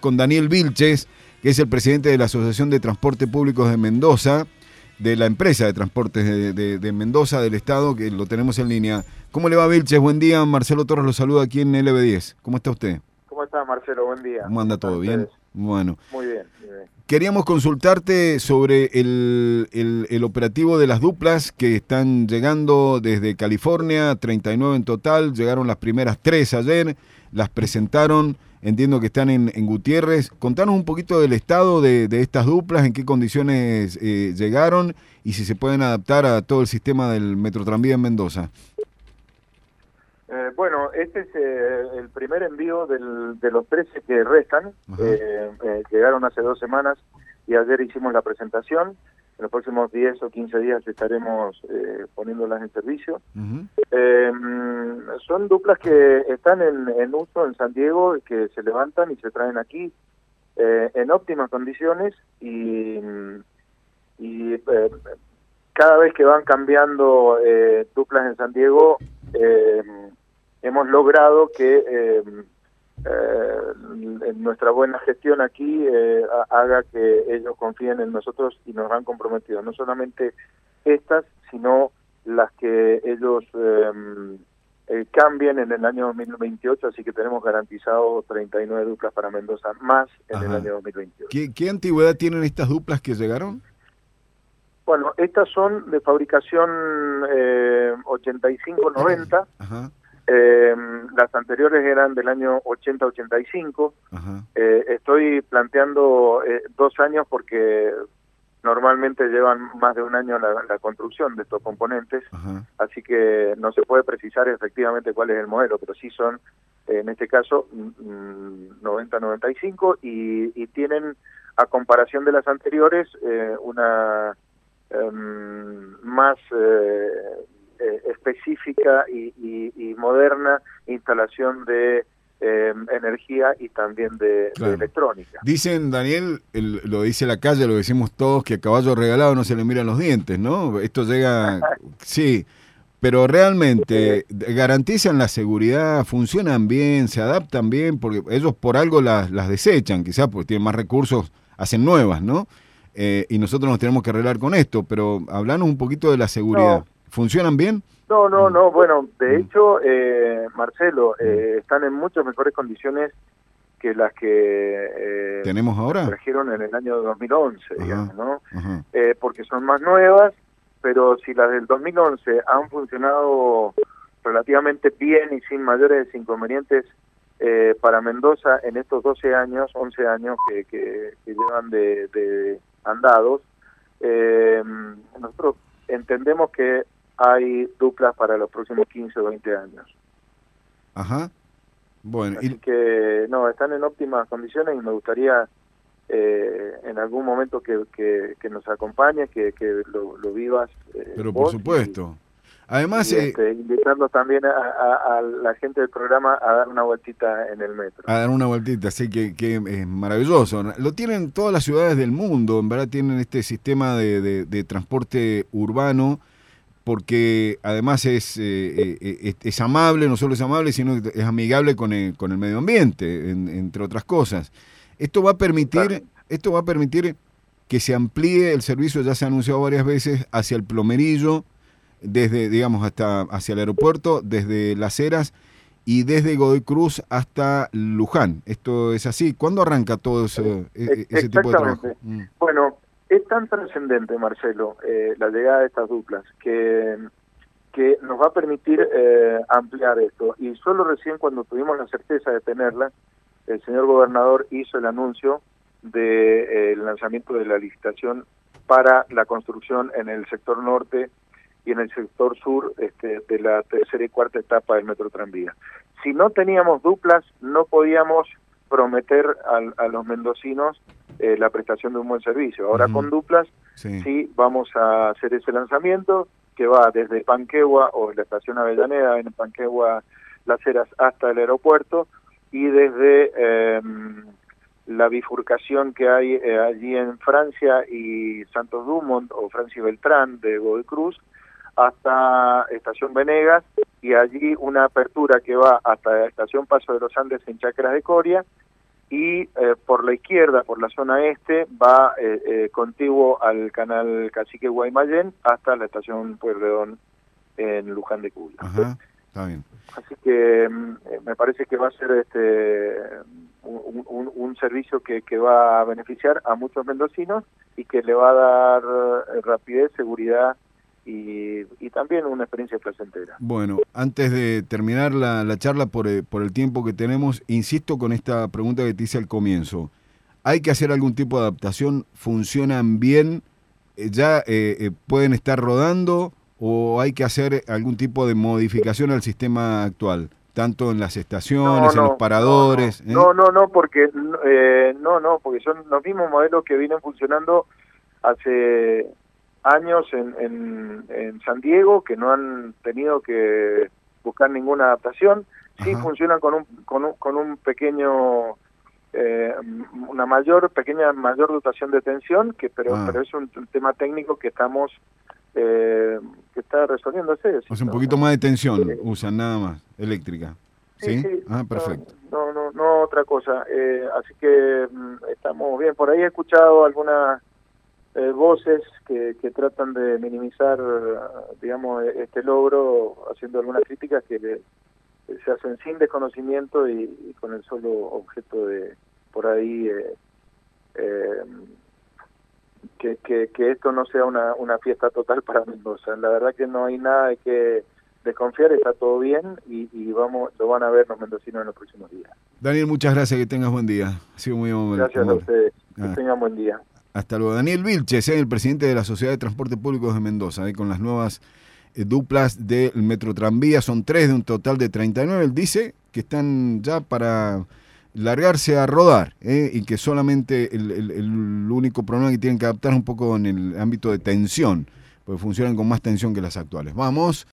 con Daniel Vilches, que es el presidente de la Asociación de Transporte Públicos de Mendoza, de la empresa de transportes de Mendoza, del Estado, que lo tenemos en línea. ¿Cómo le va, Vilches? Buen día. Marcelo Torres lo saluda aquí en LB10. ¿Cómo está usted? ¿Cómo está, Marcelo? Buen día. ¿Cómo anda todo? ¿Bien? Bueno. Muy bien, muy bien. Queríamos consultarte sobre el operativo de las duplas que están llegando desde California, 39 en total, llegaron las primeras 3 ayer, las presentaron, entiendo que están en Gutiérrez. Contanos un poquito del estado de estas duplas, en qué condiciones llegaron y si se pueden adaptar a todo el sistema del Metrotranvía en Mendoza. Bueno, este es el primer envío de los 13 que restan. Llegaron hace 2 semanas y ayer hicimos la presentación. En los próximos 10 o 15 días estaremos poniéndolas en servicio. Son duplas que están en uso en San Diego, que se levantan y se traen aquí en óptimas condiciones y cada vez que van cambiando duplas en San Diego, hemos logrado que nuestra buena gestión aquí haga que ellos confíen en nosotros y nos han comprometido no solamente estas, sino las que ellos cambien en el año 2028, así que tenemos garantizado 39 duplas para Mendoza más en el año 2028. ¿Qué antigüedad tienen estas duplas que llegaron? Bueno, estas son de fabricación 85-90. Las anteriores eran del año 80-85. Estoy planteando 2 años porque normalmente llevan más de 1 año la construcción de estos componentes, así que no se puede precisar efectivamente cuál es el modelo, pero sí son, en este caso, 90-95 y tienen, a comparación de las anteriores, una más específica y moderna instalación de energía y también de electrónica. Dicen, Daniel, lo dice la calle, lo decimos todos, que a caballo regalado no se le miran los dientes, ¿no? Esto llega... sí, pero realmente garantizan la seguridad, funcionan bien, se adaptan bien, porque ellos por algo las desechan, quizás porque tienen más recursos, hacen nuevas, ¿no? Y nosotros nos tenemos que arreglar con esto, pero hablanos un poquito de la seguridad. No. ¿Funcionan bien? No, bueno, de hecho, Marcelo, están en muchas mejores condiciones que las que tenemos ahora, trajeron en el año 2011, digamos, ¿no? Porque son más nuevas, pero si las del 2011 han funcionado relativamente bien y sin mayores inconvenientes para Mendoza en estos 11 años que llevan de andados, nosotros entendemos que hay duplas para los próximos 15 o 20 años. Bueno, así que no, están en óptimas condiciones y me gustaría en algún momento que nos acompañes, que lo vivas. Pero por supuesto. Además, invitando también a la gente del programa a dar una vueltita en el metro. A dar una vueltita, sí, que es maravilloso. Lo tienen todas las ciudades del mundo, en verdad tienen este sistema de transporte urbano, porque además es amable, no solo es amable, sino que es amigable con el medio ambiente, entre otras cosas. Esto va a permitir que se amplíe el servicio, ya se ha anunciado varias veces, hacia el Plomerillo, desde, digamos, hasta hacia el aeropuerto, desde Las Heras y desde Godoy Cruz hasta Luján. ¿Esto es así? ¿Cuándo arranca todo ese tipo de trabajo? Bueno, es tan trascendente, Marcelo, la llegada de estas duplas, que nos va a permitir ampliar esto. Y solo recién cuando tuvimos la certeza de tenerla, el señor gobernador hizo el anuncio del lanzamiento de la licitación para la construcción en el sector norte y en el sector sur de la tercera y cuarta etapa del Metrotranvía. Si no teníamos duplas, no podíamos prometer a los mendocinos la prestación de un buen servicio. Ahora con duplas sí vamos a hacer ese lanzamiento que va desde Panquegua o la estación Avellaneda en Panquegua, Las Heras hasta el aeropuerto y desde la bifurcación que hay allí en Francia y Santos Dumont o Francia y Beltrán de Godoy Cruz hasta Estación Venegas y allí una apertura que va hasta la Estación Paso de los Andes en Chacras de Coria y por la izquierda, por la zona este, va contiguo al canal Cacique Guaymallén hasta la estación Pueyrredón en Luján de Cuyo. Ajá, está bien. Así que me parece que va a ser un servicio que va a beneficiar a muchos mendocinos y que le va a dar rapidez, seguridad y también una experiencia placentera. Bueno, antes de terminar la charla por el tiempo que tenemos, insisto con esta pregunta que te hice al comienzo. ¿Hay que hacer algún tipo de adaptación? ¿Funcionan bien? ¿Ya pueden estar rodando? ¿O hay que hacer algún tipo de modificación al sistema actual? Tanto en las estaciones, en los paradores. No, porque porque son los mismos modelos que vienen funcionando hace años en San Diego, que no han tenido que buscar ninguna adaptación. Sí funcionan con un pequeño una mayor dotación de tensión, pero es un tema técnico que estamos que está resolviéndose. O sea, un poquito más de tensión usan nada más, eléctrica. ¿Sí? Sí. Perfecto. No otra cosa. Así que estamos bien. Por ahí he escuchado algunas voces que tratan de minimizar, digamos, este logro, haciendo algunas críticas que se hacen sin desconocimiento y con el solo objeto de, por ahí, que esto no sea una fiesta total para Mendoza. La verdad que no hay nada de que desconfiar, está todo bien y lo van a ver los mendocinos en los próximos días. Daniel, muchas gracias, que tengas buen día. Ha sido muy amable. Gracias a ustedes, que tengan buen día. Hasta luego. Daniel Vilches, el presidente de la Sociedad de Transporte Público de Mendoza, con las nuevas duplas del Metro Tranvía, son 3 de un total de 39. Él dice que están ya para largarse a rodar, y que solamente el único problema que tienen que adaptar es un poco en el ámbito de tensión, porque funcionan con más tensión que las actuales. Vamos.